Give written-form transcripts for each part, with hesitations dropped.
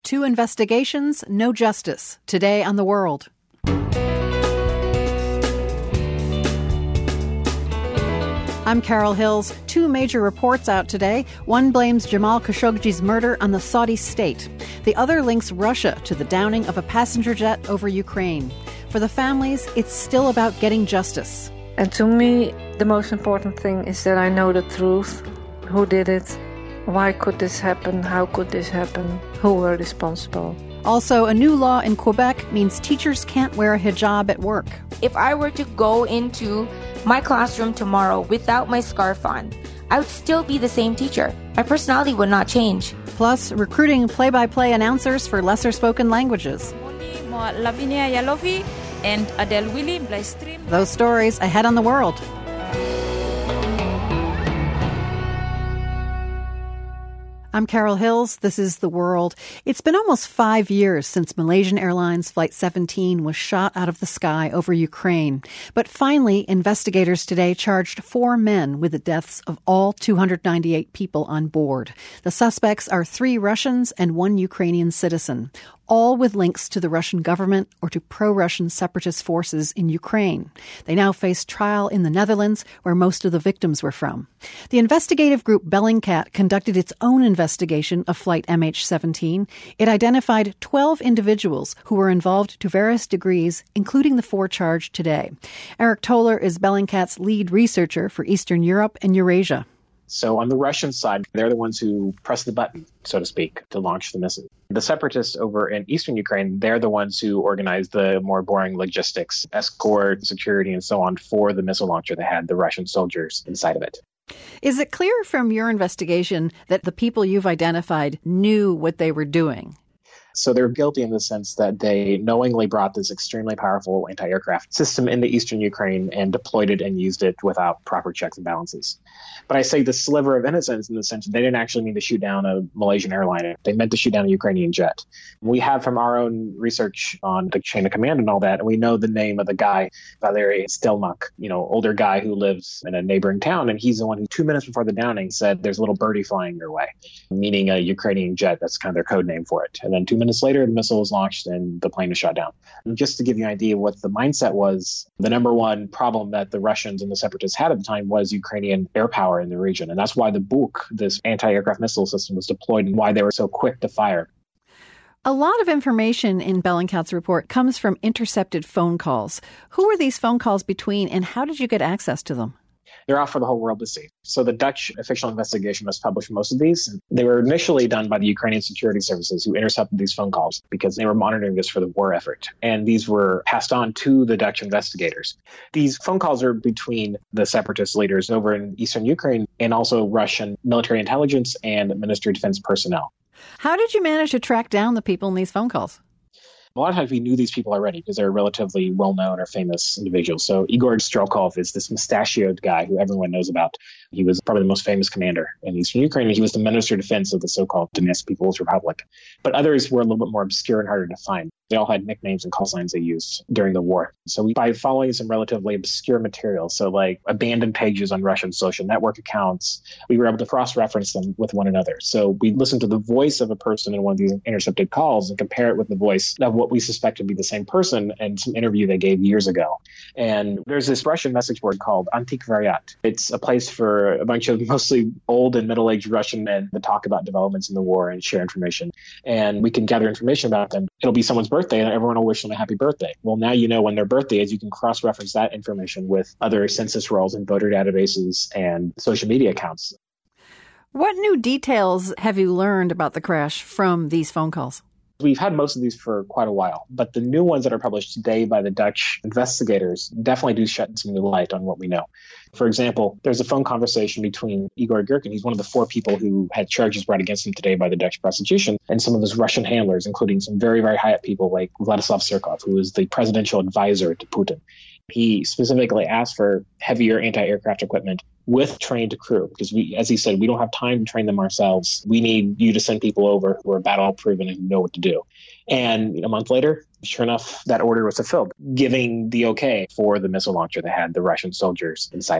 Two investigations, no justice. Today on The World. I'm Carol Hills. Two major reports out today. One blames Jamal Khashoggi's murder on the Saudi state. The other links Russia to the downing of a passenger jet over Ukraine. For the families, it's still about getting justice. And to me, the most important thing is that I know the truth. Who did it? Why could this happen? How could this happen? Who were responsible? Also, a new law in Quebec means teachers can't wear a hijab at work. If I were to go into my classroom tomorrow without my scarf on, I would still be the same teacher. My personality would not change. Plus, recruiting play-by-play announcers for lesser-spoken languages. Lavinia Yalovi and Adele Willy Blystream. Those stories ahead on The World. I'm Carol Hills. This is The World. It's been almost 5 years since Malaysian Airlines Flight 17 was shot out of the sky over Ukraine. But finally, investigators today charged 4 men with the deaths of all 298 people on board. The suspects are 3 Russians and 1 Ukrainian citizen, all with links to the Russian government or to pro-Russian separatist forces in Ukraine. They now face trial in the Netherlands, where most of the victims were from. The investigative group Bellingcat conducted its own investigation of Flight MH17. It identified 12 individuals who were involved to various degrees, including the 4 charged today. Eric Toller is Bellingcat's lead researcher for Eastern Europe and Eurasia. So on the Russian side, they're the ones who press the button, so to speak, to launch the missile. The separatists over in eastern Ukraine, they're the ones who organize the more boring logistics, escort, security, and so on for the missile launcher that had the Russian soldiers inside of it. Is it clear from your investigation that the people you've identified knew what they were doing? So they're guilty in the sense that they knowingly brought this extremely powerful anti-aircraft system into eastern Ukraine and deployed it and used it without proper checks and balances. But I say the sliver of innocence in the sense that they didn't actually mean to shoot down a Malaysian airliner. They meant to shoot down a Ukrainian jet. We have from our own research on the chain of command and all that, and we know the name of the guy, Valery Stelmach, older guy who lives in a neighboring town, and he's the one who 2 minutes before the downing said there's a little birdie flying their way, meaning a Ukrainian jet. That's kind of their code name for it. And then 2 minutes later, the missile was launched and the plane was shot down. And just to give you an idea of what the mindset was, the number one problem that the Russians and the separatists had at the time was Ukrainian air power in the region. And that's why the Buk, this anti-aircraft missile system, was deployed and why they were so quick to fire. A lot of information in Bellingcat's report comes from intercepted phone calls. Who were these phone calls between and how did you get access to them? They're out for the whole world to see. So the Dutch official investigation has published most of these. They were initially done by the Ukrainian security services who intercepted these phone calls because they were monitoring this for the war effort. And these were passed on to the Dutch investigators. These phone calls are between the separatist leaders over in eastern Ukraine and also Russian military intelligence and Ministry of Defense personnel. How did you manage to track down the people in these phone calls? A lot of times we knew these people already because they're relatively well-known or famous individuals. So Igor Strelkov is this mustachioed guy who everyone knows about. He was probably the most famous commander in eastern Ukraine, and he was the Minister of Defense of the so-called Donetsk People's Republic. But others were a little bit more obscure and harder to find. They all had nicknames and call signs they used during the war. So by following some relatively obscure material, so like abandoned pages on Russian social network accounts, we were able to cross-reference them with one another. So we listened to the voice of a person in one of these intercepted calls and compare it with the voice of what we suspect to be the same person and some interview they gave years ago. And there's this Russian message board called Antikvariat. It's a place for a bunch of mostly old and middle-aged Russian men to talk about developments in the war and share information. And we can gather information about them. It'll be someone's birthday and everyone will wish them a happy birthday. Well, now you know when their birthday is. You can cross-reference that information with other census rolls and voter databases and social media accounts. What new details have you learned about the crash from these phone calls? We've had most of these for quite a while, but the new ones that are published today by the Dutch investigators definitely do shed some new light on what we know. For example, there's a phone conversation between Igor Girkin, he's one of the 4 people who had charges brought against him today by the Dutch prosecution, and some of his Russian handlers, including some very, very high-up people like Vladislav Surkov, who is the presidential advisor to Putin. He specifically asked for heavier anti-aircraft equipment with trained crew because as he said, we don't have time to train them ourselves. We need you to send people over who are battle proven and know what to do. And a month later, sure enough, that order was fulfilled, giving the okay for the missile launcher that had the Russian soldiers inside of it.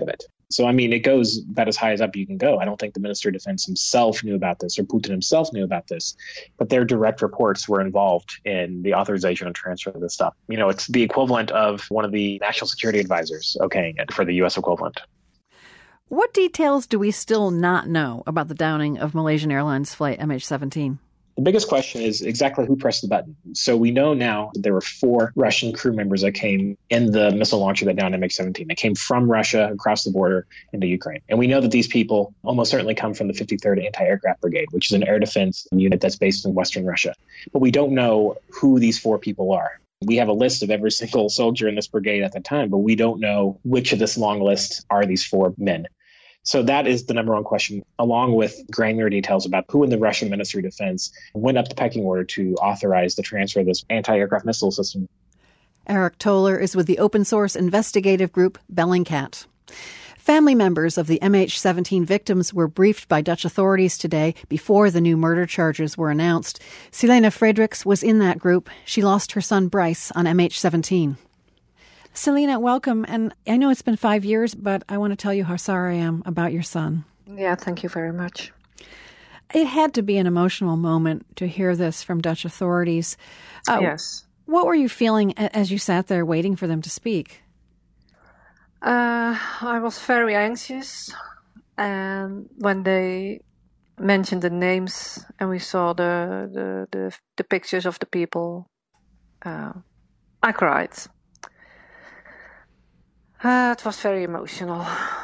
So, I mean, it goes about as high as up you can go. I don't think the Minister of Defense himself knew about this or Putin himself knew about this, but their direct reports were involved in the authorization and transfer of this stuff. You know, it's the equivalent of one of the national security advisors okaying it for the U.S. equivalent. What details do we still not know about the downing of Malaysian Airlines flight MH17? The biggest question is exactly who pressed the button. So we know now that there were 4 Russian crew members that came in the missile launcher that downed MH17. They came from Russia across the border into Ukraine. And we know that these people almost certainly come from the 53rd Anti-Aircraft Brigade, which is an air defense unit that's based in Western Russia. But we don't know who these 4 people are. We have a list of every single soldier in this brigade at the time, but we don't know which of this long list are these 4 men. So that is the number one question, along with granular details about who in the Russian Ministry of Defense went up the pecking order to authorize the transfer of this anti-aircraft missile system. Eric Toller is with the open source investigative group Bellingcat. Family members of the MH17 victims were briefed by Dutch authorities today before the new murder charges were announced. Silena Fredericks was in that group. She lost her son Bryce on MH17. Silena, welcome. And I know it's been 5 years, but I want to tell you how sorry I am about your son. Yeah, thank you very much. It had to be an emotional moment to hear this from Dutch authorities. Yes. What were you feeling as you sat there waiting for them to speak? I was very anxious. And when they mentioned the names and we saw the pictures of the people, I cried. It was very emotional.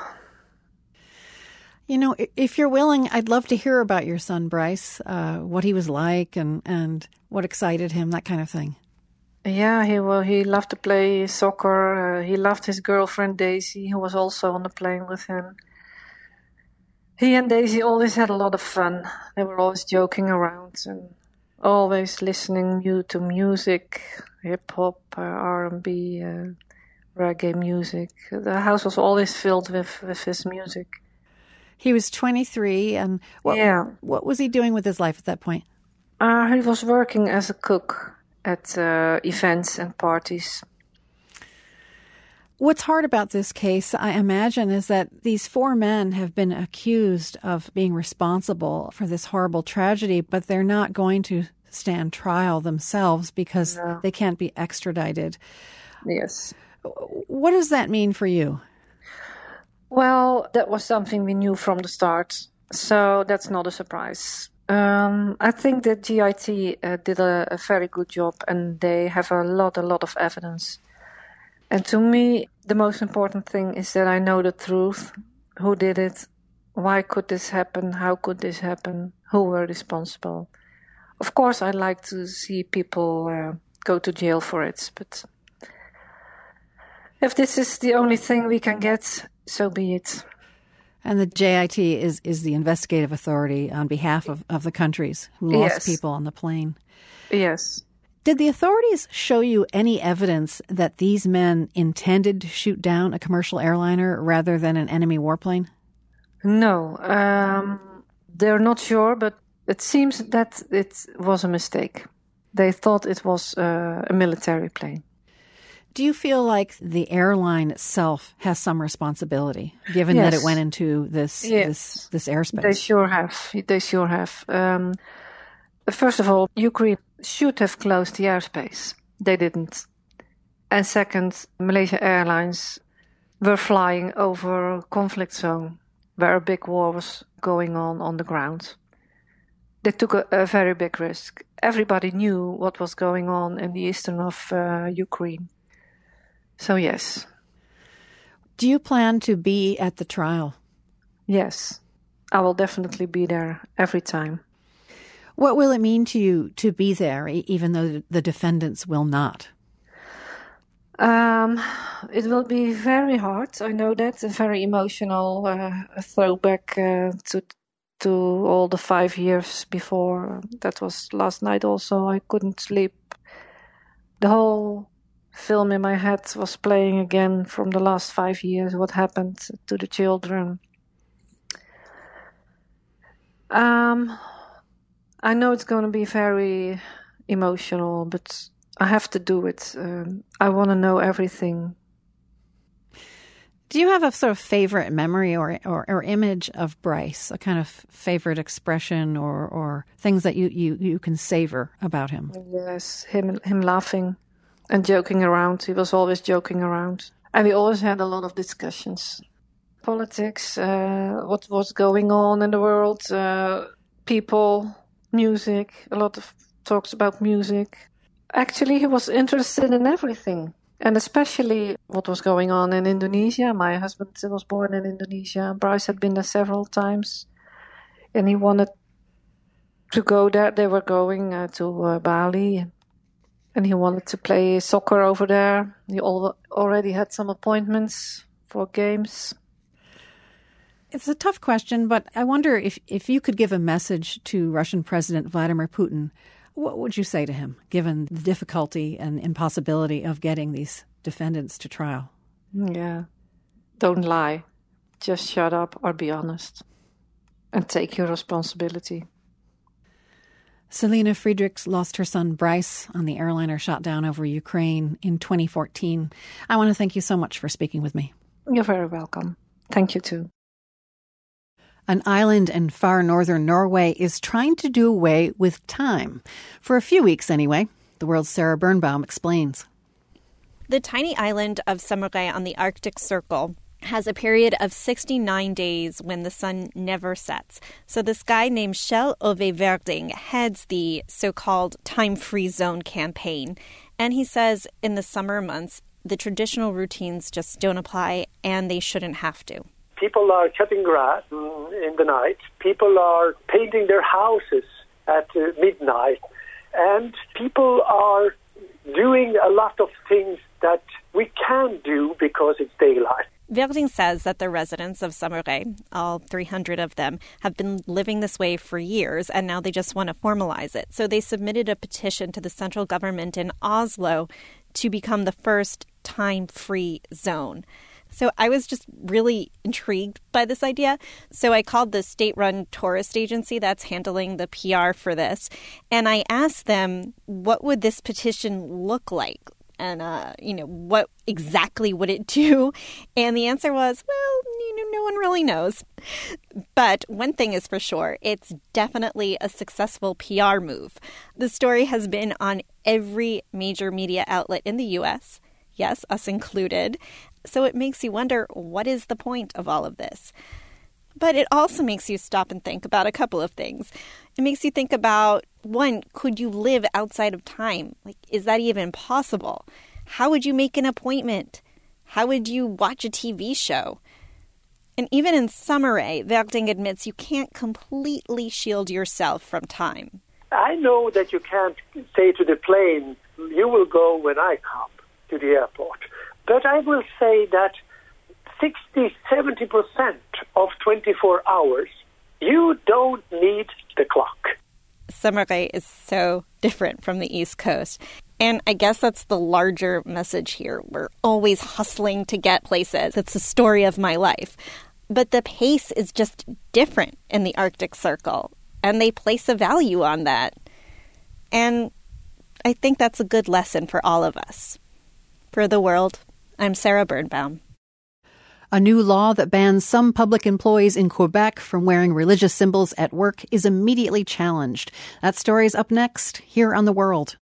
You know, if you're willing, I'd love to hear about your son, Bryce, what he was like and what excited him, that kind of thing. Yeah, he loved to play soccer. He loved his girlfriend, Daisy, who was also on the plane with him. He and Daisy always had a lot of fun. They were always joking around and always listening to music, hip-hop, R&B, reggae music. The house was always filled with his music. He was 23, and what was he doing with his life at that point? He was working as a cook at events and parties. What's hard about this case, I imagine, is that these 4 men have been accused of being responsible for this horrible tragedy, but they're not going to stand trial themselves because they can't be extradited. Yes. What does that mean for you? Well, that was something we knew from the start, so that's not a surprise. I think that GIT did a very good job, and they have a lot of evidence. And to me, the most important thing is that I know the truth. Who did it? Why could this happen? How could this happen? Who were responsible? Of course, I'd like to see people go to jail for it, but if this is the only thing we can get, so be it. And the JIT is the investigative authority on behalf of the countries who lost people on the plane. Yes. Did the authorities show you any evidence that these men intended to shoot down a commercial airliner rather than an enemy warplane? No. They're not sure, but it seems that it was a mistake. They thought it was a military plane. Do you feel like the airline itself has some responsibility, given that it went into this airspace? They sure have. First of all, Ukraine should have closed the airspace. They didn't. And second, Malaysia Airlines were flying over a conflict zone where a big war was going on the ground. They took a very big risk. Everybody knew what was going on in the eastern of Ukraine. So, yes. Do you plan to be at the trial? Yes. I will definitely be there every time. What will it mean to you to be there, even though the defendants will not? It will be very hard. I know that. A very emotional throwback to all the 5 years before. That was last night also. I couldn't sleep. The whole film in my head was playing again from the last 5 years, what happened to the children. I know it's going to be very emotional, but I have to do it. I want to know everything. Do you have a sort of favorite memory or image of Bryce, a kind of favorite expression or things that you can savor about him? Yes, him laughing and joking around. He was always joking around. And we always had a lot of discussions. Politics, what was going on in the world, people, music, a lot of talks about music. Actually, he was interested in everything. And especially what was going on in Indonesia. My husband was born in Indonesia. Bryce had been there several times. And he wanted to go there. They were going to Bali. And he wanted to play soccer over there. He already had some appointments for games. It's a tough question, but I wonder if you could give a message to Russian President Vladimir Putin, what would you say to him, given the difficulty and impossibility of getting these defendants to trial? Yeah. Don't lie. Just shut up or be honest. And take your responsibility. Selina Friedrichs lost her son Bryce on the airliner shot down over Ukraine in 2014. I want to thank you so much for speaking with me. You're very welcome. Thank you too. An island in far northern Norway is trying to do away with time. For a few weeks anyway. The World's Sarah Birnbaum explains. The tiny island of Samurøy on the Arctic Circle has a period of 69 days when the sun never sets. So this guy named Kjell Ove Verding heads the so-called time-free zone campaign. And he says in the summer months, the traditional routines just don't apply and they shouldn't have to. People are cutting grass in the night. People are painting their houses at midnight. And people are doing a lot of things that we can't do because it's daylight. Verding says that the residents of Samurøy, all 300 of them, have been living this way for years, and now they just want to formalize it. So they submitted a petition to the central government in Oslo to become the first time-free zone. So I was just really intrigued by this idea. So I called the state-run tourist agency that's handling the PR for this, and I asked them, what would this petition look like? And, what exactly would it do? And the answer was, well, no one really knows. But one thing is for sure, it's definitely a successful PR move. The story has been on every major media outlet in the U.S., yes, us included. So it makes you wonder, what is the point of all of this? But it also makes you stop and think about a couple of things. It makes you think about, one, could you live outside of time? Like, is that even possible? How would you make an appointment? How would you watch a TV show? And even in Samurøy, Verding admits you can't completely shield yourself from time. I know that you can't say to the plane, you will go when I come to the airport. But I will say that 60-70% of 24 hours, you don't need the clock. Samurøy is so different from the East Coast. And I guess that's the larger message here. We're always hustling to get places. It's the story of my life. But the pace is just different in the Arctic Circle. And they place a value on that. And I think that's a good lesson for all of us. For The World, I'm Sarah Birnbaum. A new law that bans some public employees in Quebec from wearing religious symbols at work is immediately challenged. That story's up next, here on The World.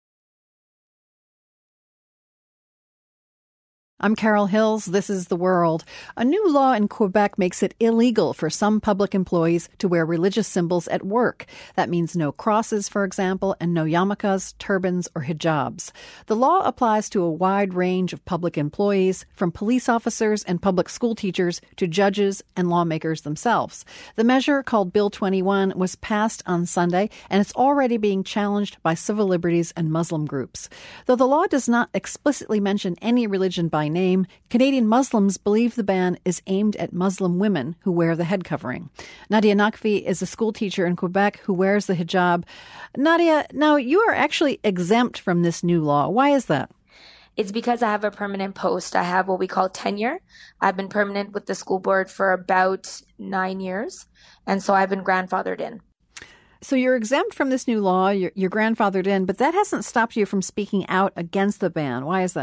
I'm Carol Hills. This is The World. A new law in Quebec makes it illegal for some public employees to wear religious symbols at work. That means no crosses, for example, and no yarmulkes, turbans, or hijabs. The law applies to a wide range of public employees, from police officers and public school teachers to judges and lawmakers themselves. The measure, called Bill 21, was passed on Sunday, and it's already being challenged by civil liberties and Muslim groups. Though the law does not explicitly mention any religion by name, Canadian Muslims believe the ban is aimed at Muslim women who wear the head covering. Nadia Naqvi is a school teacher in Quebec who wears the hijab. Nadia, now you are actually exempt from this new law. Why is that? It's because I have a permanent post. I have what we call tenure. I've been permanent with the school board for about 9 years, and so I've been grandfathered in. So you're exempt from this new law, you're grandfathered in, but that hasn't stopped you from speaking out against the ban. Why is that?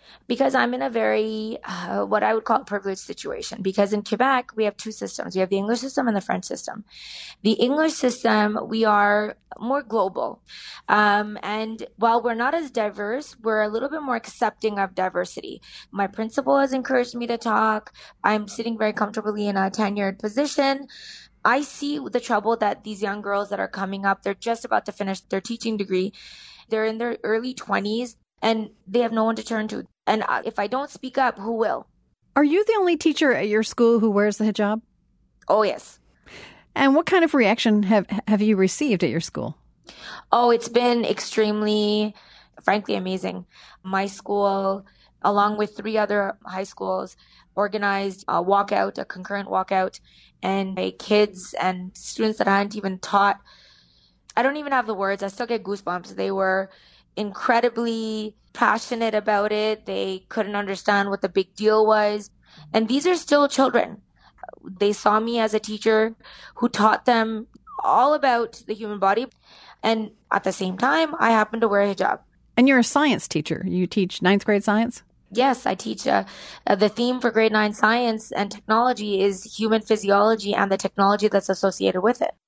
Because I'm in a very, what I would call a privileged situation. Because in Quebec, we have two systems. We have the English system and the French system. The English system, we are more global. And while we're not as diverse, we're a little bit more accepting of diversity. My principal has encouraged me to talk. I'm sitting very comfortably in a tenured position. I see the trouble that these young girls that are coming up, they're just about to finish their teaching degree. They're in their early 20s and they have no one to turn to. And if I don't speak up, who will? Are you the only teacher at your school who wears the hijab? Oh, yes. And what kind of reaction have you received at your school? Oh, it's been extremely, frankly, amazing. My school, along with 3 other high schools, organized a walkout, a concurrent walkout, and my kids and students that I hadn't even taught. I don't even have the words. I still get goosebumps. They were incredibly passionate about it. They couldn't understand what the big deal was. And these are still children. They saw me as a teacher who taught them all about the human body. And at the same time, I happen to wear a hijab. And you're a science teacher. You teach 9th grade science? Yes, I teach. The theme for grade 9 science and technology is human physiology and the technology that's associated with it.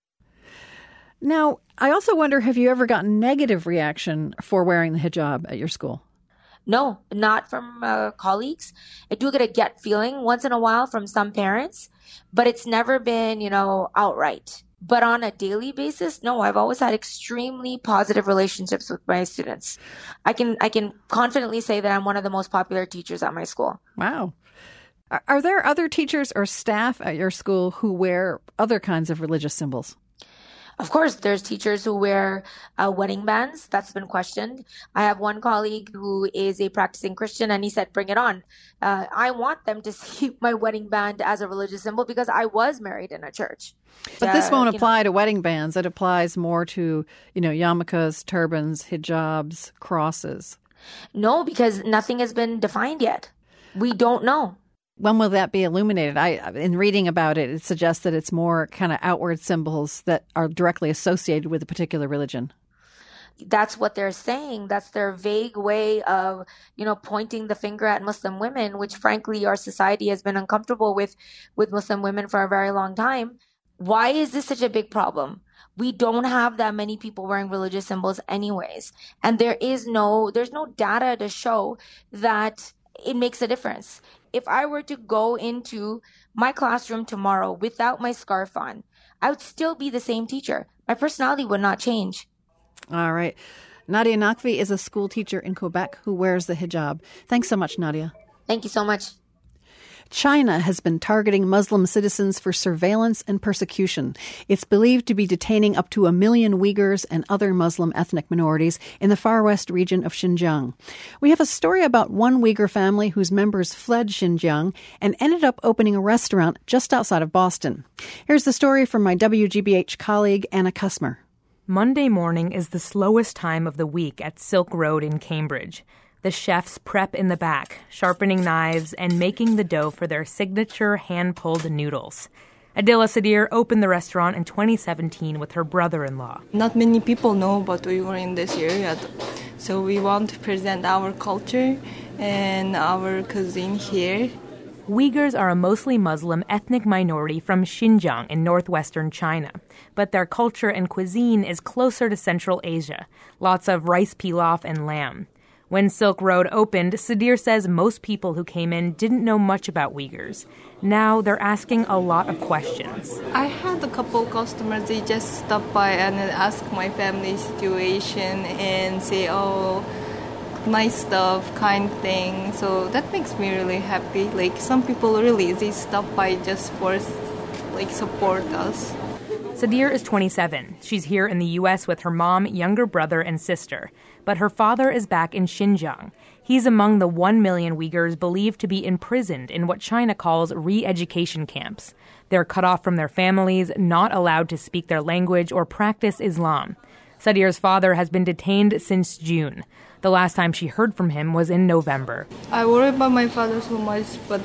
Now, I also wonder, have you ever gotten negative reaction for wearing the hijab at your school? No, not from colleagues. I do get a gut feeling once in a while from some parents, but it's never been, outright. But on a daily basis, no, I've always had extremely positive relationships with my students. I can confidently say that I'm one of the most popular teachers at my school. Wow. Are there other teachers or staff at your school who wear other kinds of religious symbols? Of course, there's teachers who wear wedding bands. That's been questioned. I have one colleague who is a practicing Christian, and he said, bring it on. I want them to see my wedding band as a religious symbol because I was married in a church. But this won't apply to wedding bands. It applies more to, yarmulkes, turbans, hijabs, crosses. No, because nothing has been defined yet. We don't know. When will that be illuminated? In reading about it, it suggests that it's more kind of outward symbols that are directly associated with a particular religion. That's what they're saying. That's their vague way of, pointing the finger at Muslim women, which frankly our society has been uncomfortable with Muslim women for a very long time. Why is this such a big problem? We don't have that many people wearing religious symbols anyways. And there's no data to show that it makes a difference. If I were to go into my classroom tomorrow without my scarf on, I would still be the same teacher. My personality would not change. All right. Nadia Naqvi is a school teacher in Quebec who wears the hijab. Thanks so much, Nadia. Thank you so much. China has been targeting Muslim citizens for surveillance and persecution. It's believed to be detaining up to 1 million Uyghurs and other Muslim ethnic minorities in the far west region of Xinjiang. We have a story about one Uyghur family whose members fled Xinjiang and ended up opening a restaurant just outside of Boston. Here's the story from my WGBH colleague, Anna Kusmer. Monday morning is the slowest time of the week at Silk Road in Cambridge. The chefs prep in the back, sharpening knives and making the dough for their signature hand-pulled noodles. Adila Sadir opened the restaurant in 2017 with her brother-in-law. Not many people know about Uyghur in this area, so we want to present our culture and our cuisine here. Uyghurs are a mostly Muslim ethnic minority from Xinjiang in northwestern China, but their culture and cuisine is closer to Central Asia, lots of rice pilaf and lamb. When Silk Road opened, Sadir says most people who came in didn't know much about Uyghurs. Now they're asking a lot of questions. I had a couple customers, they just stop by and ask my family situation and say, oh, nice stuff, kind thing. So that makes me really happy. Like some people really, they stop by just for support us. Sadir is 27. She's here in the U.S. with her mom, younger brother, and sister. But her father is back in Xinjiang. He's among the 1 million Uyghurs believed to be imprisoned in what China calls re-education camps. They're cut off from their families, not allowed to speak their language or practice Islam. Sadir's father has been detained since June. The last time she heard from him was in November. I worry about my father so much, but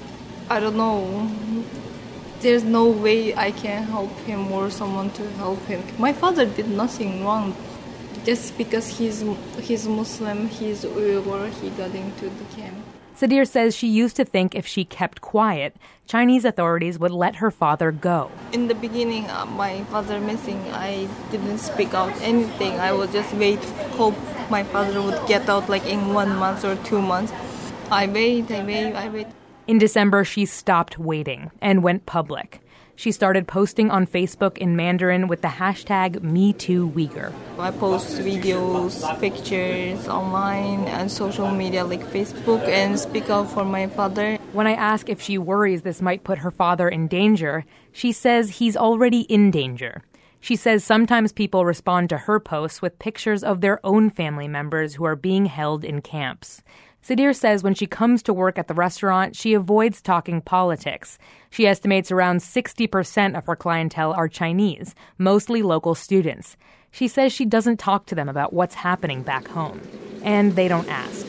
I don't know. There's no way I can help him or someone to help him. My father did nothing wrong. Just because he's Muslim, he's Uyghur, he got into the camp. Sadir says she used to think if she kept quiet, Chinese authorities would let her father go. In the beginning, my father missing, I didn't speak out anything. I would just wait, hope my father would get out like in 1 month or 2 months. I wait. In December, she stopped waiting and went public. She started posting on Facebook in Mandarin with the hashtag #MeTooUighur. I post videos, pictures online and social media like Facebook and speak out for my father. When I ask if she worries this might put her father in danger, she says he's already in danger. She says sometimes people respond to her posts with pictures of their own family members who are being held in camps. Sadir says when she comes to work at the restaurant, she avoids talking politics. She estimates around 60% of her clientele are Chinese, mostly local students. She says she doesn't talk to them about what's happening back home, and they don't ask.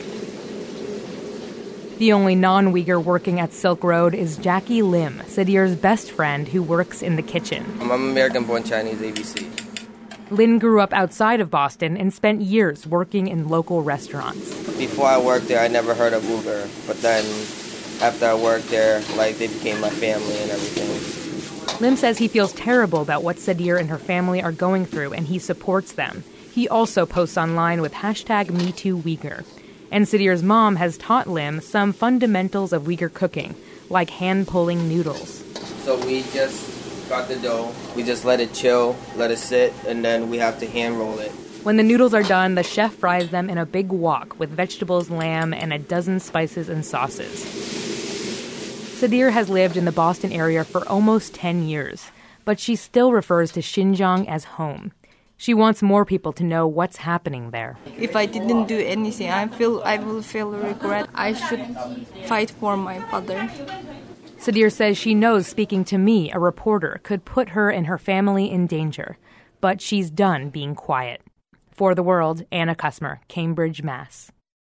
The only non-Uyghur working at Silk Road is Jackie Lim, Sadir's best friend who works in the kitchen. I'm American-born Chinese ABC. Lin grew up outside of Boston and spent years working in local restaurants. Before I worked there, I never heard of Uyghur. But then after I worked there, they became my family and everything. Lim says he feels terrible about what Sadir and her family are going through, and he supports them. He also posts online with hashtag #MeTooUighur. And Sadir's mom has taught Lim some fundamentals of Uyghur cooking, like hand-pulling noodles. So we just got the dough, we just let it chill, let it sit, and then we have to hand roll it. When the noodles are done, the chef fries them in a big wok with vegetables, lamb, and a dozen spices and sauces. Sadir has lived in the Boston area for almost 10 years, but she still refers to Xinjiang as home. She wants more people to know what's happening there. If I didn't do anything, I will feel regret. I should fight for my father. Sadir says she knows speaking to me, a reporter, could put her and her family in danger, but she's done being quiet. For The World, Anna Kusmer, Cambridge, Mass.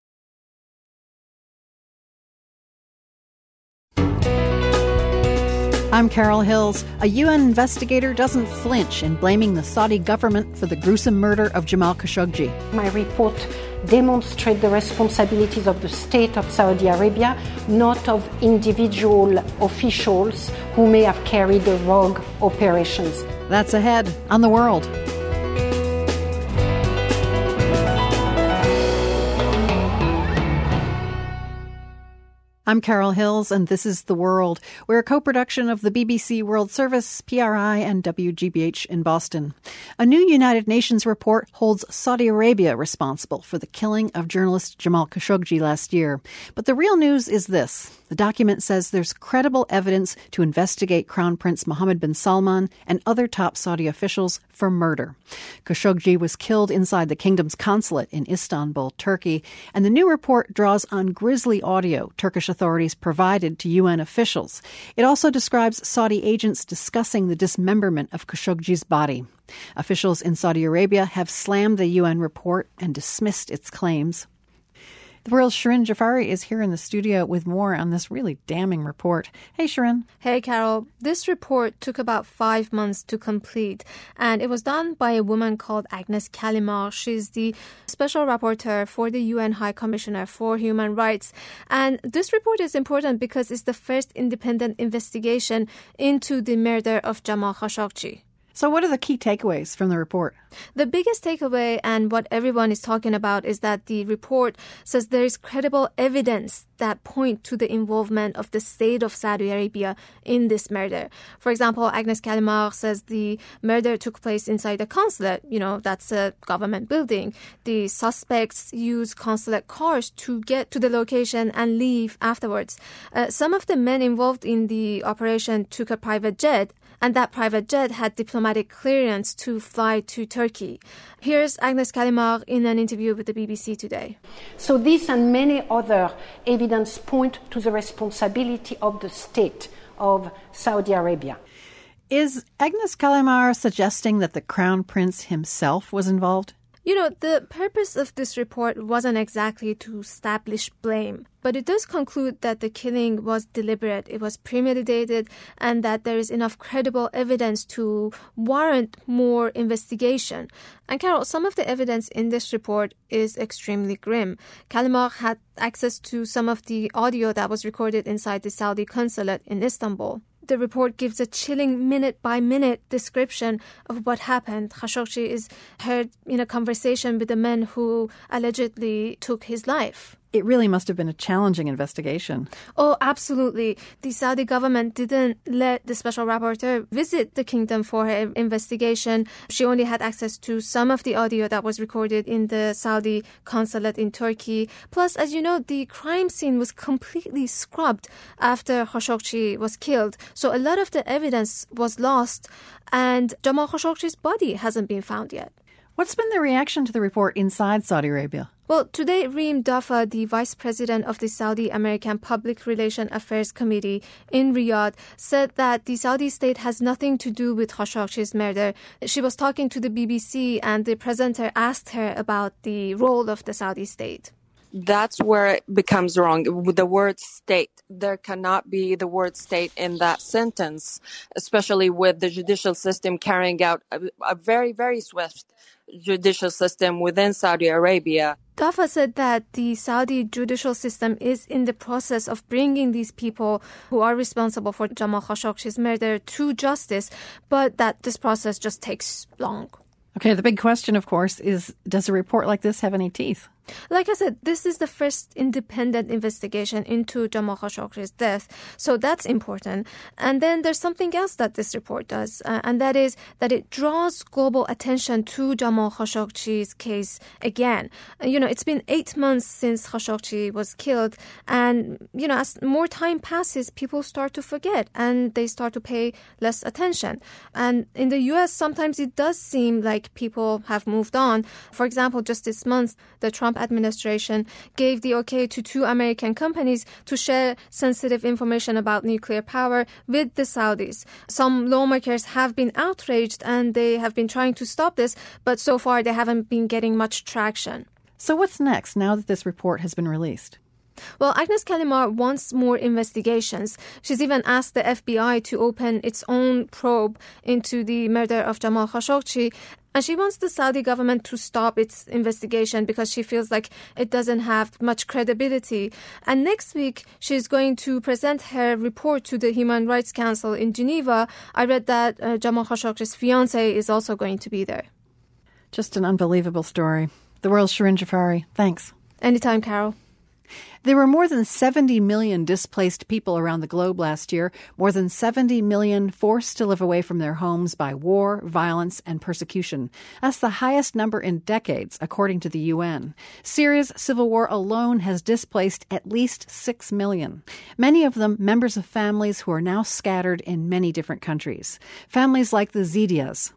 I'm Carol Hills. A UN investigator doesn't flinch in blaming the Saudi government for the gruesome murder of Jamal Khashoggi. My report demonstrates the responsibilities of the state of Saudi Arabia, not of individual officials who may have carried the rogue operations. That's ahead on The World. I'm Carol Hills, and this is The World. We're a co-production of the BBC World Service, PRI, and WGBH in Boston. A new United Nations report holds Saudi Arabia responsible for the killing of journalist Jamal Khashoggi last year. But the real news is this. The document says there's credible evidence to investigate Crown Prince Mohammed bin Salman and other top Saudi officials for murder. Khashoggi was killed inside the kingdom's consulate in Istanbul, Turkey, and the new report draws on grisly audio Turkish authorities provided to UN officials. It also describes Saudi agents discussing the dismemberment of Khashoggi's body. Officials in Saudi Arabia have slammed the UN report and dismissed its claims. The World's Shirin Jafari is here in the studio with more on this really damning report. Hey, Shirin. Hey, Carol. This report took about 5 months to complete, and it was done by a woman called Agnes Callamard. She's the special rapporteur for the UN High Commissioner for Human Rights. And this report is important because it's the first independent investigation into the murder of Jamal Khashoggi. So what are the key takeaways from the report? The biggest takeaway, and what everyone is talking about, is that the report says there is credible evidence that point to the involvement of the state of Saudi Arabia in this murder. For example, Agnes Callamard says the murder took place inside a consulate. That's a government building. The suspects used consulate cars to get to the location and leave afterwards. Some of the men involved in the operation took a private jet, and that private jet had diplomatic clearance to fly to Turkey. Here's Agnes Callamard in an interview with the BBC today. So this and many other evidence point to the responsibility of the state of Saudi Arabia. Is Agnes Callamard suggesting that the Crown Prince himself was involved? You know, the purpose of this report wasn't exactly to establish blame, but it does conclude that the killing was deliberate, it was premeditated, and that there is enough credible evidence to warrant more investigation. And Carol, some of the evidence in this report is extremely grim. Kalimar had access to some of the audio that was recorded inside the Saudi consulate in Istanbul. The report gives a chilling minute-by-minute description of what happened. Khashoggi is heard in a conversation with the men who allegedly took his life. It really must have been a challenging investigation. Oh, absolutely. The Saudi government didn't let the special rapporteur visit the kingdom for her investigation. She only had access to some of the audio that was recorded in the Saudi consulate in Turkey. Plus, as you know, the crime scene was completely scrubbed after Khashoggi was killed. So a lot of the evidence was lost, and Jamal Khashoggi's body hasn't been found yet. What's been the reaction to the report inside Saudi Arabia? Well, today, Reem Dafa, the vice president of the Saudi American Public Relations Affairs Committee in Riyadh, said that the Saudi state has nothing to do with Khashoggi's murder. She was talking to the BBC and the presenter asked her about the role of the Saudi state. That's where it becomes wrong. With the word state, there cannot be the word state in that sentence, especially with the judicial system carrying out a very, very swift judicial system within Saudi Arabia. Dafa said that the Saudi judicial system is in the process of bringing these people who are responsible for Jamal Khashoggi's murder to justice, but that this process just takes long. Okay, the big question, of course, is does a report like this have any teeth? Like I said, this is the first independent investigation into Jamal Khashoggi's death, so that's important. And then there's something else that this report does, and that is that it draws global attention to Jamal Khashoggi's case again. You know, it's been 8 months since Khashoggi was killed, and, you know, as more time passes, people start to forget, and they start to pay less attention. And in the U.S., sometimes it does seem like people have moved on. For example, just this month, the Trump administration gave the okay to 2 American companies to share sensitive information about nuclear power with the Saudis. Some lawmakers have been outraged and they have been trying to stop this, but so far they haven't been getting much traction. So what's next now that this report has been released? Well, Agnes Kalimar wants more investigations. She's even asked the FBI to open its own probe into the murder of Jamal Khashoggi. And she wants the Saudi government to stop its investigation because she feels like it doesn't have much credibility. And next week, she's going to present her report to the Human Rights Council in Geneva. I read that Jamal Khashoggi's fiancé is also going to be there. Just an unbelievable story. The world's Shirin Jafari. Thanks. Anytime, Carol. There were more than 70 million displaced people around the globe last year, more than 70 million forced to live away from their homes by war, violence, and persecution. That's the highest number in decades, according to the UN. Syria's civil war alone has displaced at least 6 million, many of them members of families who are now scattered in many different countries. Families like the Zidias.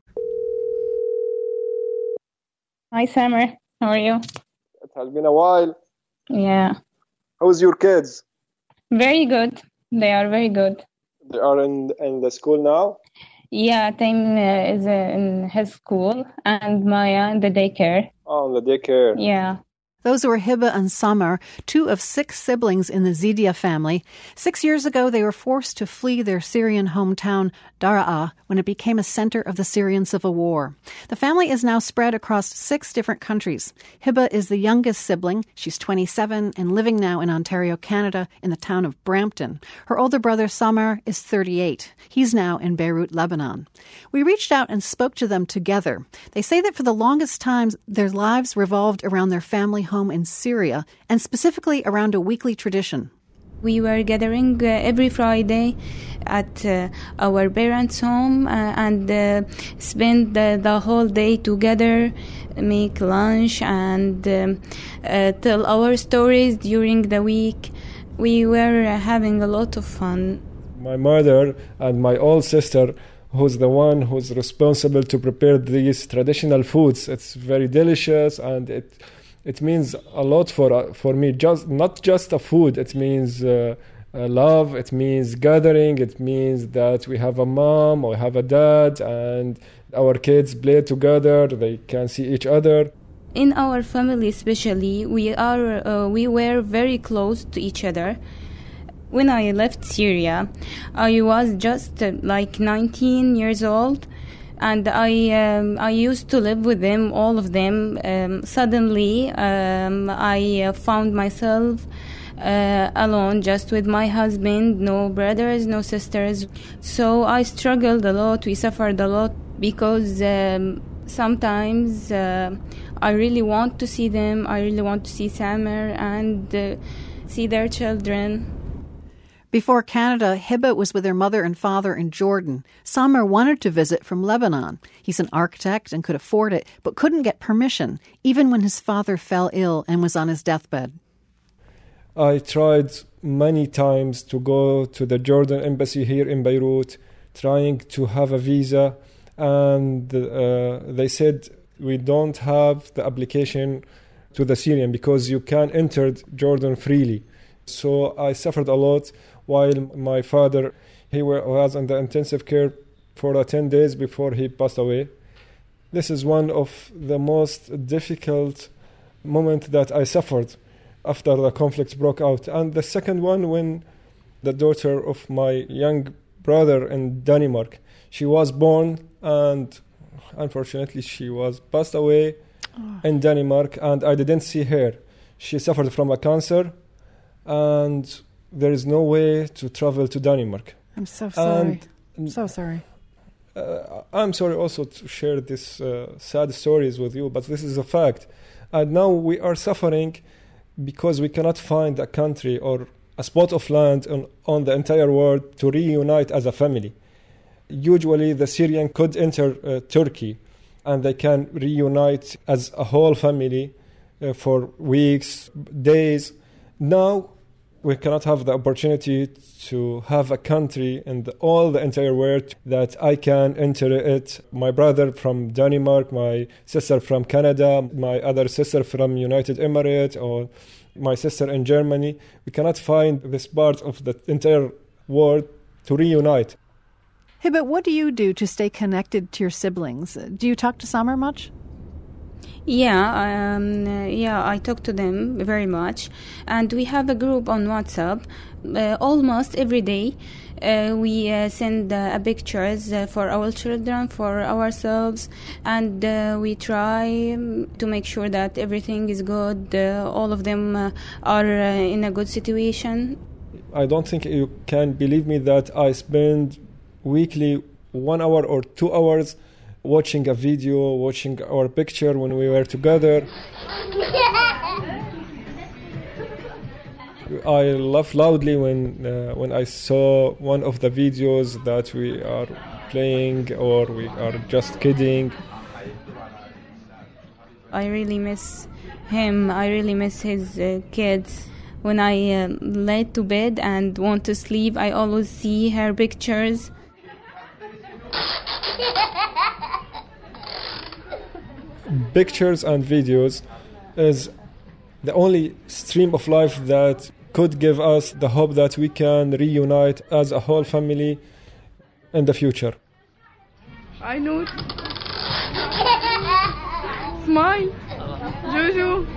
Hi, Summer. How are you? It has been a while. Yeah. How's your kids? Very good. They are very good. They are in the school now? Yeah, Taim is in his school and Maya in the daycare. Oh, in the daycare. Yeah. Those were Hiba and Samar, 2 of 6 siblings in the Zidia family. 6 years ago, they were forced to flee their Syrian hometown, Daraa, when it became a center of the Syrian civil war. The family is now spread across 6 different countries. Hiba is the youngest sibling. She's 27 and living now in Ontario, Canada, in the town of Brampton. Her older brother, Samar, is 38. He's now in Beirut, Lebanon. We reached out and spoke to them together. They say that for the longest time, their lives revolved around their family home in Syria, and specifically around a weekly tradition. We were gathering every Friday at our parents' home and spend the whole day together, make lunch and tell our stories during the week. We were having a lot of fun. My mother and my old sister, who's the one who's responsible to prepare these traditional foods, it's very delicious and it means a lot for me. Not just a food. It means love. It means gathering. It means that we have a mom or have a dad, and our kids play together. They can see each other. In our family especially, we were very close to each other. When I left Syria, I was just like 19 years old, and I used to live with them, all of them. Suddenly, I found myself alone, just with my husband, no brothers, no sisters. So I struggled a lot, we suffered a lot, because sometimes I really want to see them, I really want to see Samer and see their children. Before Canada, Hiba was with her mother and father in Jordan. Samer wanted to visit from Lebanon. He's an architect and could afford it, but couldn't get permission, even when his father fell ill and was on his deathbed. I tried many times to go to the Jordan embassy here in Beirut, trying to have a visa, and they said, we don't have the application to the Syrian because you can enter Jordan freely. So I suffered a lot while my father, he was in the intensive care for 10 days before he passed away. This is one of the most difficult moments that I suffered after the conflict broke out. And the second one, when the daughter of my young brother in Denmark, she was born, and unfortunately she was passed away in Denmark, and I didn't see her. She suffered from a cancer, and there is no way to travel to Denmark. I'm so sorry. I'm so sorry. I'm sorry also to share these sad stories with you, but this is a fact. And now we are suffering because we cannot find a country or a spot of land on the entire world to reunite as a family. Usually the Syrian could enter Turkey and they can reunite as a whole family for weeks, days. Now we cannot have the opportunity to have a country in all the entire world that I can enter it. My brother from Denmark, my sister from Canada, my other sister from United Emirates, or my sister in Germany. We cannot find this part of the entire world to reunite. Hey, but what do you do to stay connected to your siblings? Do you talk to Samer much? Yeah, I talk to them very much, and we have a group on WhatsApp almost every day. We send pictures for our children, for ourselves, and we try to make sure that everything is good. All of them are in a good situation. I don't think you can believe me that I spend weekly 1 hour or 2 hours watching a video, watching our picture when we were together. I laughed loudly when I saw one of the videos that we are playing or we are just kidding. I really miss him. I really miss his kids. When I lay to bed and want to sleep, I always see her pictures. Pictures and videos is the only stream of life that could give us the hope that we can reunite as a whole family in the future. I know it. Smile. Jojo.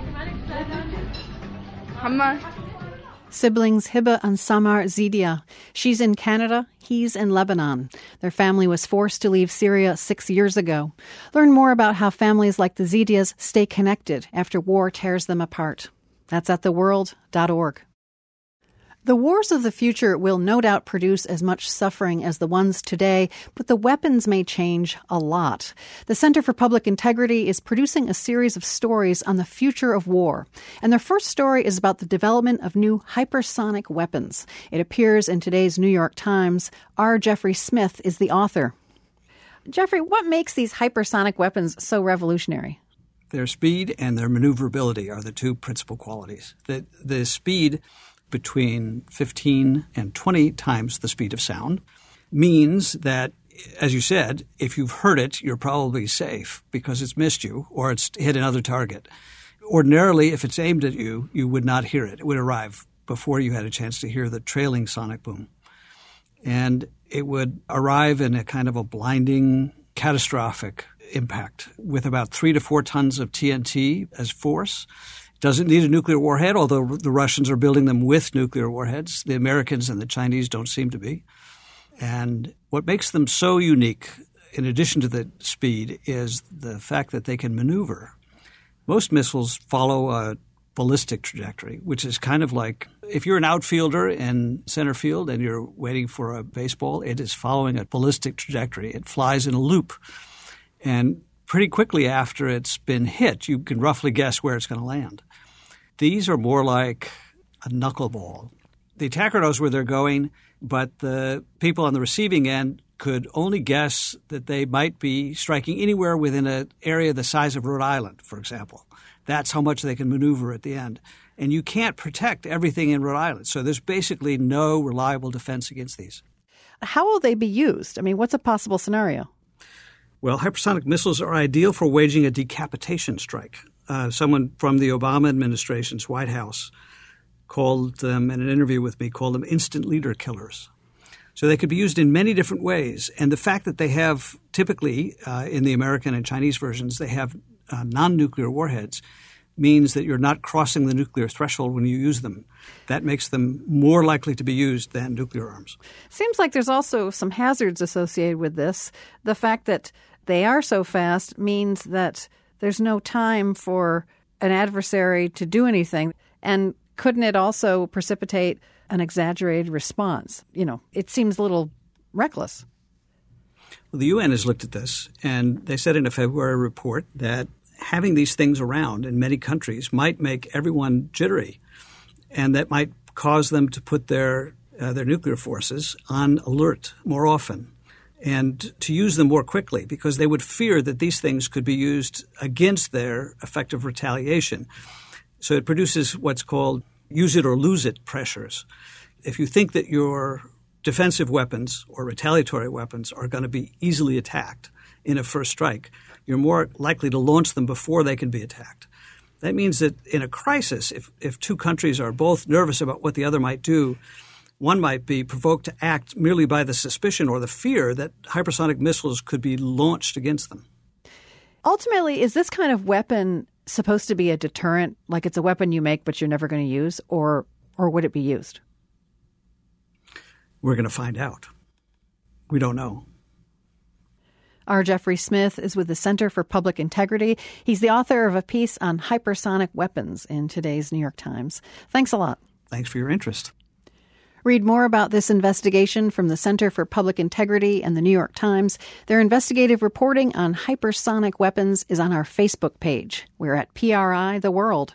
Hamad. Siblings Hiba and Samer Zidia. She's in Canada, he's in Lebanon. Their family was forced to leave Syria 6 years ago. Learn more about how families like the Zidias stay connected after war tears them apart. That's at theworld.org. The wars of the future will no doubt produce as much suffering as the ones today, but the weapons may change a lot. The Center for Public Integrity is producing a series of stories on the future of war. And their first story is about the development of new hypersonic weapons. It appears in today's New York Times. R. Jeffrey Smith is the author. Jeffrey, what makes these hypersonic weapons so revolutionary? Their speed and their maneuverability are the two principal qualities. The speed, between 15 and 20 times the speed of sound, means that, as you said, if you've heard it, you're probably safe because it's missed you or it's hit another target. Ordinarily, if it's aimed at you, you would not hear it. It would arrive before you had a chance to hear the trailing sonic boom. And it would arrive in a kind of a blinding, catastrophic impact with about 3 to 4 tons of TNT as force. Doesn't need a nuclear warhead, although the Russians are building them with nuclear warheads. The Americans and the Chinese don't seem to be. And what makes them so unique, in addition to the speed, is the fact that they can maneuver. Most missiles follow a ballistic trajectory, which is kind of like if you're an outfielder in center field and you're waiting for a baseball, it is following a ballistic trajectory. It flies in a loop. And pretty quickly after it's been hit, you can roughly guess where it's going to land. These are more like a knuckleball. The attacker knows where they're going, but the people on the receiving end could only guess that they might be striking anywhere within an area the size of Rhode Island, for example. That's how much they can maneuver at the end. And you can't protect everything in Rhode Island. So there's basically no reliable defense against these. How will they be used? I mean, what's a possible scenario? Well, hypersonic missiles are ideal for waging a decapitation strike. Someone from the Obama administration's White House called them, in an interview with me, called them instant leader killers. So they could be used in many different ways. And the fact that they have typically, in the American and Chinese versions, they have non-nuclear warheads means that you're not crossing the nuclear threshold when you use them. That makes them more likely to be used than nuclear arms. Seems like there's also some hazards associated with this. The fact that they are so fast means that there's no time for an adversary to do anything. And couldn't it also precipitate an exaggerated response? You know, it seems a little reckless. Well, the UN has looked at this, and they said in a February report that having these things around in many countries might make everyone jittery, and that might cause them to put their nuclear forces on alert more often and to use them more quickly because they would fear that these things could be used against their effective retaliation. So it produces what's called use it or lose it pressures. If you think that your defensive weapons or retaliatory weapons are going to be easily attacked in a first strike, you're more likely to launch them before they can be attacked. That means that in a crisis, if two countries are both nervous about what the other might do, one might be provoked to act merely by the suspicion or the fear that hypersonic missiles could be launched against them. Ultimately, is this kind of weapon supposed to be a deterrent, like it's a weapon you make but you're never going to use, or would it be used? We're going to find out. We don't know. R. Jeffrey Smith is with the Center for Public Integrity. He's the author of a piece on hypersonic weapons in today's New York Times. Thanks a lot. Thanks for your interest. Read more about this investigation from the Center for Public Integrity and the New York Times. Their investigative reporting on hypersonic weapons is on our Facebook page. We're at PRI The World.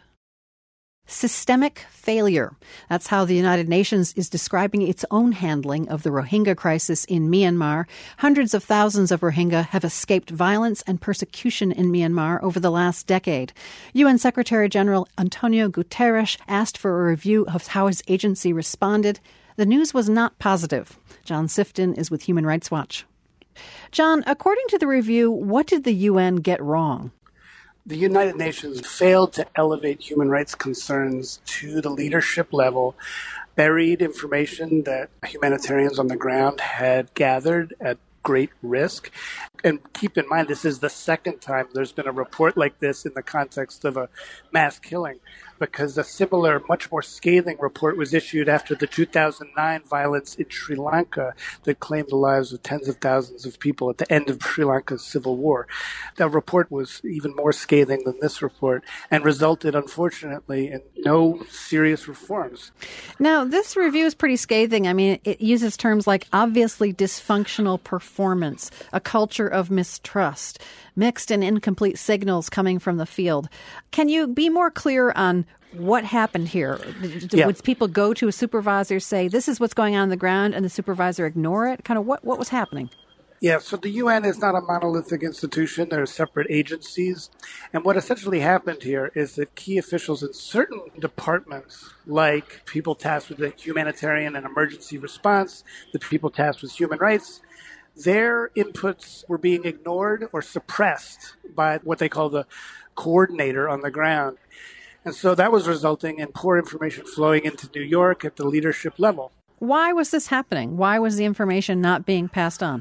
Systemic failure. That's how the United Nations is describing its own handling of the Rohingya crisis in Myanmar. Hundreds of thousands of Rohingya have escaped violence and persecution in Myanmar over the last decade. UN Secretary General Antonio Guterres asked for a review of how his agency responded. The news was not positive. John Sifton is with Human Rights Watch. John, according to the review, what did the UN get wrong? The United Nations failed to elevate human rights concerns to the leadership level, buried information that humanitarians on the ground had gathered at great risk. And keep in mind, this is the second time there's been a report like this in the context of a mass killing, because a similar, much more scathing report was issued after the 2009 violence in Sri Lanka that claimed the lives of tens of thousands of people at the end of Sri Lanka's civil war. That report was even more scathing than this report and resulted, unfortunately, in no serious reforms. Now, this review is pretty scathing. I mean, it uses terms like obviously dysfunctional performance, a culture of mistrust, mixed and incomplete signals coming from the field. Can you be more clear on what happened here? Yeah. Would people go to a supervisor, say, this is what's going on the ground, and the supervisor ignore it? Kind of what was happening? Yeah, so the UN is not a monolithic institution. There are separate agencies. And what essentially happened here is that key officials in certain departments, like people tasked with the humanitarian and emergency response, the people tasked with human rights, their inputs were being ignored or suppressed by what they call the coordinator on the ground. And so that was resulting in poor information flowing into New York at the leadership level. Why was this happening? Why was the information not being passed on?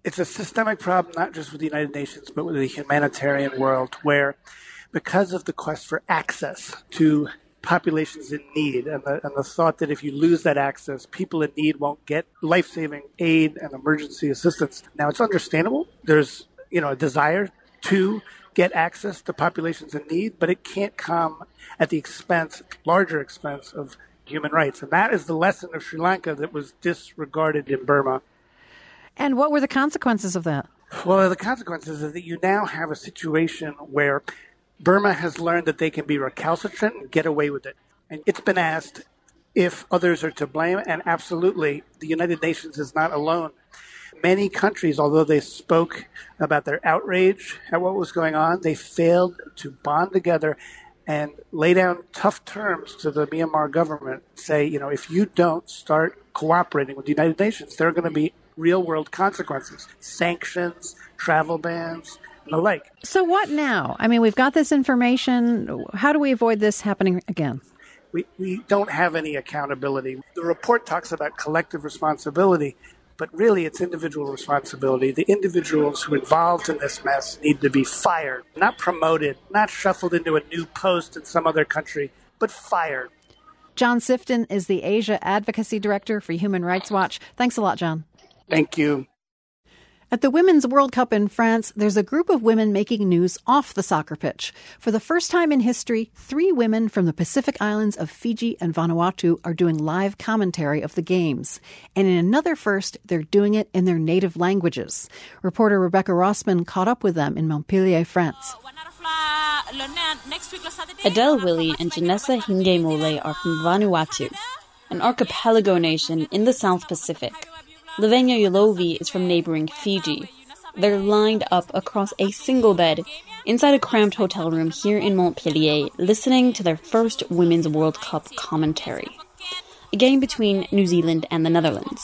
It's a systemic problem, not just with the United Nations, but with the humanitarian world, where because of the quest for access to populations in need and the thought that if you lose that access, people in need won't get life-saving aid and emergency assistance. Now, it's understandable. There's, a desire to get access to populations in need, but it can't come at the larger expense of human rights. And that is the lesson of Sri Lanka that was disregarded in Burma. And what were the consequences of that? Well, the consequences is that you now have a situation where Burma has learned that they can be recalcitrant and get away with it. And it's been asked if others are to blame, and absolutely, the United Nations is not alone. Many countries, although they spoke about their outrage at what was going on, they failed to bond together and lay down tough terms to the Myanmar government. Say, if you don't start cooperating with the United Nations, there are going to be real-world consequences, sanctions, travel bans, and the like. So what now? I mean, we've got this information. How do we avoid this happening again? We don't have any accountability. The report talks about collective responsibility, but really it's individual responsibility. The individuals who are involved in this mess need to be fired, not promoted, not shuffled into a new post in some other country, but fired. John Sifton is the Asia Advocacy Director for Human Rights Watch. Thanks a lot, John. Thank you. At the Women's World Cup in France, there's a group of women making news off the soccer pitch. For the first time in history, 3 women from the Pacific islands of Fiji and Vanuatu are doing live commentary of the games. And in another first, they're doing it in their native languages. Reporter Rebecca Rossman caught up with them in Montpellier, France. Adele Willie and Janessa Hinge-Mole are from Vanuatu, an archipelago nation in the South Pacific. Lavenia Yolovi is from neighboring Fiji. They're lined up across a single bed inside a cramped hotel room here in Montpellier, listening to their first Women's World Cup commentary. A game between New Zealand and the Netherlands.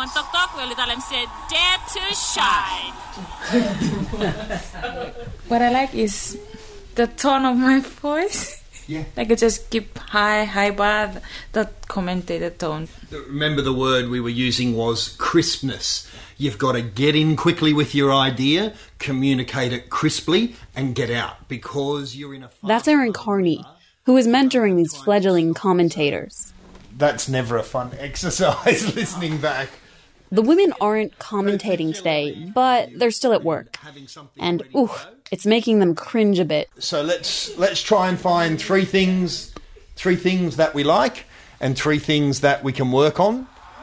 What I like is the tone of my voice. Yeah. I could just keep high bar, the commentator tone. Remember, the word we were using was crispness. You've got to get in quickly with your idea, communicate it crisply, and get out, because you're in a... That's Aaron Carney, who is mentoring these fledgling commentators. That's never a fun exercise, listening back. The women aren't commentating today, but they're still at work. And, it's making them cringe a bit. So let's try and find three things that we like and 3 things that we can work on.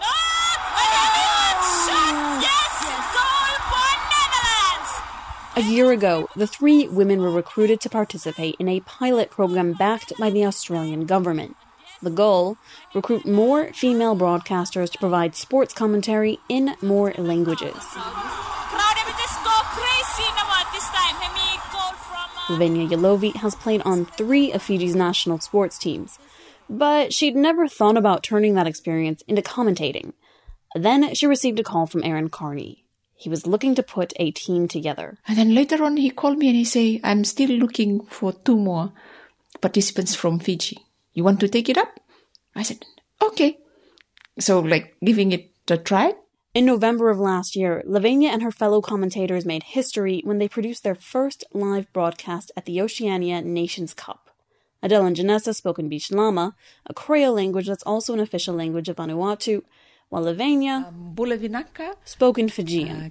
A year ago, the 3 women were recruited to participate in a pilot program backed by the Australian government. The goal? Recruit more female broadcasters to provide sports commentary in more languages. Lavenia Yolovi has played on 3 of Fiji's national sports teams, but she'd never thought about turning that experience into commentating. Then she received a call from Aaron Carney. He was looking to put a team together. And then later on he called me and he said, I'm still looking for 2 more participants from Fiji. You want to take it up? I said, okay. So giving it a try. In November of last year, Lavenia and her fellow commentators made history when they produced their first live broadcast at the Oceania Nations Cup. Adele and Janessa spoke in Bislama, a Creole language that's also an official language of Vanuatu, while Lavenia spoke in Fijian.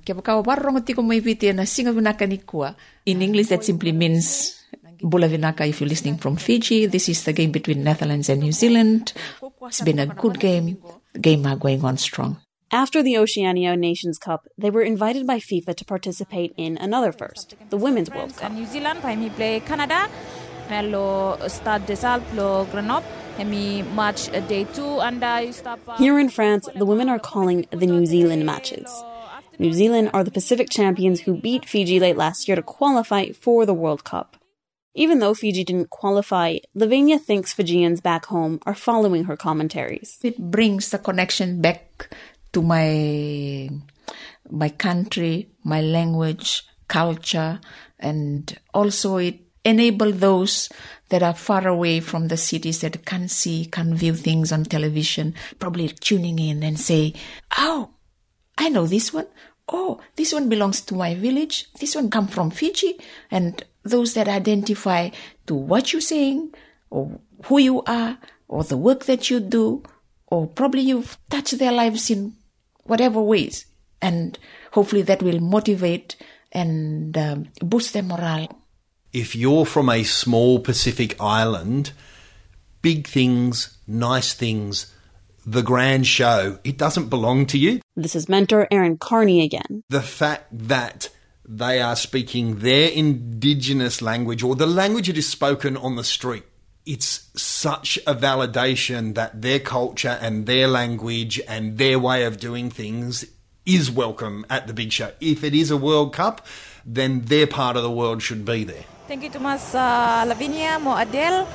In English, that simply means Bula Vinaka if you're listening from Fiji. This is the game between Netherlands and New Zealand. It's been a good game. The game are going on strong. After the Oceania Nations Cup, they were invited by FIFA to participate in another first, the Women's World Cup. New Zealand, we play Canada, lo Stade des Alpes, lo Grenoble, we match day 2, and Here in France, the women are calling the New Zealand matches. New Zealand are the Pacific champions who beat Fiji late last year to qualify for the World Cup. Even though Fiji didn't qualify, Lavenia thinks Fijians back home are following her commentaries. It brings the connection back to my country, my language, culture, and also it enables those that are far away from the cities that can't view things on television, probably tuning in and say, oh, I know this one. oh, this one belongs to my village, this one come from Fiji, and those that identify to what you're saying, or who you are, or the work that you do, or probably you've touched their lives in whatever ways. And hopefully that will motivate and boost their morale. If you're from a small Pacific island, big things, nice things, the grand show, it doesn't belong to you. This is mentor Aaron Carney again. The fact that they are speaking their indigenous language, or the language that is spoken on the street, it's such a validation that their culture and their language and their way of doing things is welcome at the big show. If it is a World Cup, then their part of the world should be there. Thank you to Mas Lavinia, Mo Adele.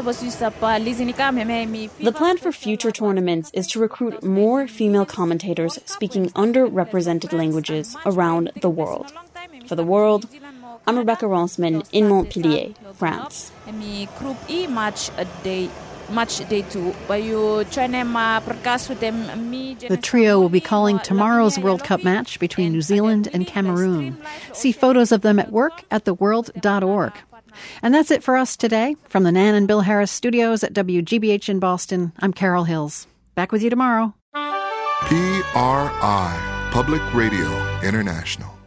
The plan for future tournaments is to recruit more female commentators speaking underrepresented languages around the world. For The World, I'm Rebecca Rossman in Montpellier, France. The trio will be calling tomorrow's World Cup match between New Zealand and Cameroon. See photos of them at work at theworld.org. And that's it for us today. From the Nan and Bill Harris studios at WGBH in Boston, I'm Carol Hills. Back with you tomorrow. PRI, Public Radio International.